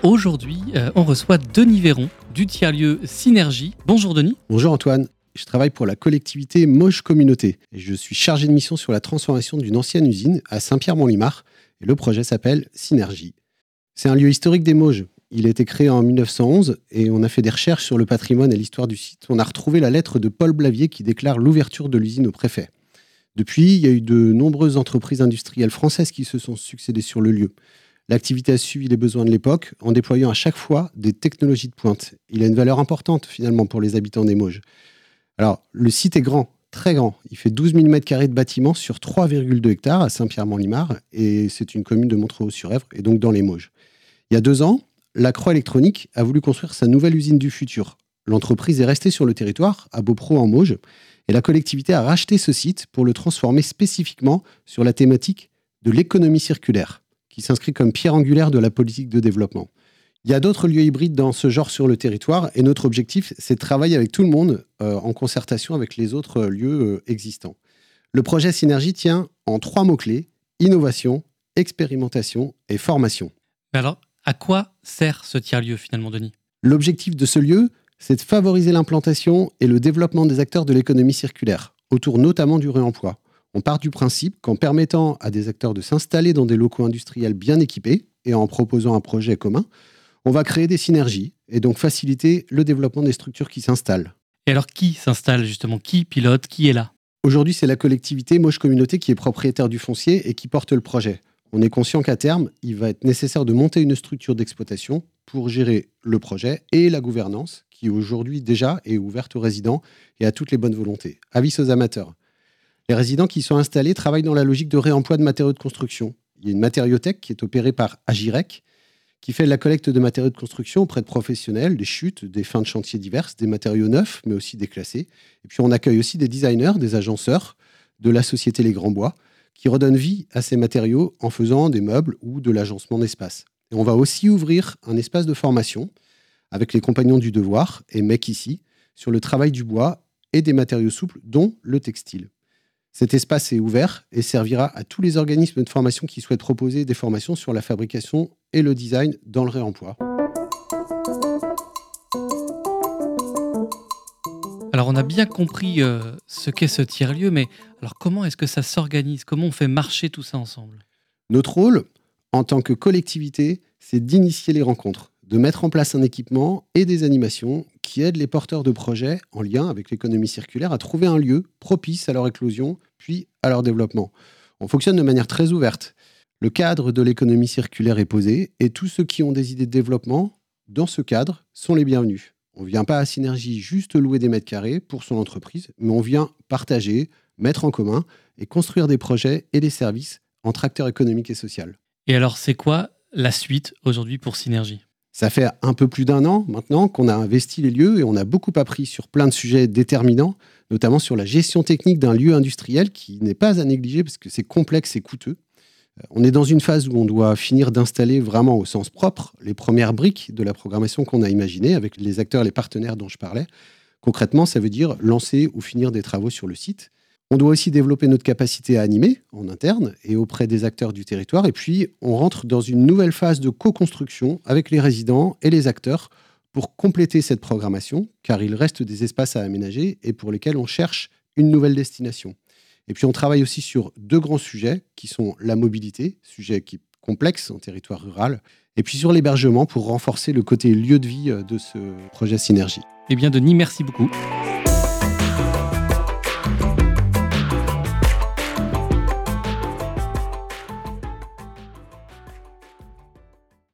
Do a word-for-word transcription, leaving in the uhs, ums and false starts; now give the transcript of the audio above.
Aujourd'hui, euh, on reçoit Denis Véron du tiers-lieu Synergie. Bonjour Denis. Bonjour Antoine. Je travaille pour la collectivité Mauges Communauté et je suis chargé de mission sur la transformation d'une ancienne usine à Saint-Pierre-Mont-Limard. Et le projet s'appelle Synergie. C'est un lieu historique des Mauges. Il a été créé en mille neuf cent onze et on a fait des recherches sur le patrimoine et l'histoire du site. On a retrouvé la lettre de Paul Blavier qui déclare l'ouverture de l'usine au préfet. Depuis, il y a eu de nombreuses entreprises industrielles françaises qui se sont succédées sur le lieu. L'activité a suivi les besoins de l'époque en déployant à chaque fois des technologies de pointe. Il a une valeur importante finalement pour les habitants des Mauges. Alors, le site est grand, très grand. Il fait douze mille mètres carrés de bâtiments sur trois virgule deux hectares à Saint-Pierre-Mont-Limard et c'est une commune de Montreuil-sur-Èvre et donc dans les Mauges. Il y a deux ans, la Croix Électronique a voulu construire sa nouvelle usine du futur. L'entreprise est restée sur le territoire, à Beaupro en Mauges, et la collectivité a racheté ce site pour le transformer spécifiquement sur la thématique de l'économie circulaire, qui s'inscrit comme pierre angulaire de la politique de développement. Il y a d'autres lieux hybrides dans ce genre sur le territoire, et notre objectif, c'est de travailler avec tout le monde euh, en concertation avec les autres lieux euh, existants. Le projet Synergie tient en trois mots-clés: innovation, expérimentation et formation. Mais alors, à quoi sert ce tiers-lieu finalement, Denis ? L'objectif de ce lieu, c'est de favoriser l'implantation et le développement des acteurs de l'économie circulaire, autour notamment du réemploi. On part du principe qu'en permettant à des acteurs de s'installer dans des locaux industriels bien équipés et en proposant un projet commun, on va créer des synergies et donc faciliter le développement des structures qui s'installent. Et alors, qui s'installe justement ? Qui pilote ? Qui est là ? Aujourd'hui, c'est la collectivité Mauges Communauté qui est propriétaire du foncier et qui porte le projet. On est conscient qu'à terme, il va être nécessaire de monter une structure d'exploitation pour gérer le projet et la gouvernance, qui aujourd'hui déjà est ouverte aux résidents et à toutes les bonnes volontés. Avis aux amateurs. Les résidents qui sont installés travaillent dans la logique de réemploi de matériaux de construction. Il y a une matériothèque qui est opérée par Agirec, qui fait de la collecte de matériaux de construction auprès de professionnels, des chutes, des fins de chantier diverses, des matériaux neufs, mais aussi déclassés. Et puis on accueille aussi des designers, des agenceurs de la société Les Grands Bois, qui redonnent vie à ces matériaux en faisant des meubles ou de l'agencement d'espace. Et on va aussi ouvrir un espace de formation avec les compagnons du devoir et M E C ici, sur le travail du bois et des matériaux souples, dont le textile. Cet espace est ouvert et servira à tous les organismes de formation qui souhaitent proposer des formations sur la fabrication et le design dans le réemploi. Alors, on a bien compris euh, ce qu'est ce tiers-lieu, mais alors comment est-ce que ça s'organise ? Comment on fait marcher tout ça ensemble ? Notre rôle, en tant que collectivité, c'est d'initier les rencontres, de mettre en place un équipement et des animations qui aident les porteurs de projets, en lien avec l'économie circulaire, à trouver un lieu propice à leur éclosion, puis à leur développement. On fonctionne de manière très ouverte. Le cadre de l'économie circulaire est posé et tous ceux qui ont des idées de développement, dans ce cadre, sont les bienvenus. On ne vient pas à Synergie juste louer des mètres carrés pour son entreprise, mais on vient partager, mettre en commun et construire des projets et des services entre acteurs économiques et sociaux. Et alors, c'est quoi la suite aujourd'hui pour Synergie ? Ça fait un peu plus d'un an maintenant qu'on a investi les lieux et on a beaucoup appris sur plein de sujets déterminants, notamment sur la gestion technique d'un lieu industriel qui n'est pas à négliger parce que c'est complexe et coûteux. On est dans une phase où on doit finir d'installer vraiment au sens propre les premières briques de la programmation qu'on a imaginée avec les acteurs et les partenaires dont je parlais. Concrètement, ça veut dire lancer ou finir des travaux sur le site. On doit aussi développer notre capacité à animer en interne et auprès des acteurs du territoire. Et puis, on rentre dans une nouvelle phase de co-construction avec les résidents et les acteurs pour compléter cette programmation, car il reste des espaces à aménager et pour lesquels on cherche une nouvelle destination. Et puis, on travaille aussi sur deux grands sujets qui sont la mobilité, sujet qui est complexe en territoire rural, et puis sur l'hébergement pour renforcer le côté lieu de vie de ce projet Synergie. Eh bien, Denis, merci beaucoup.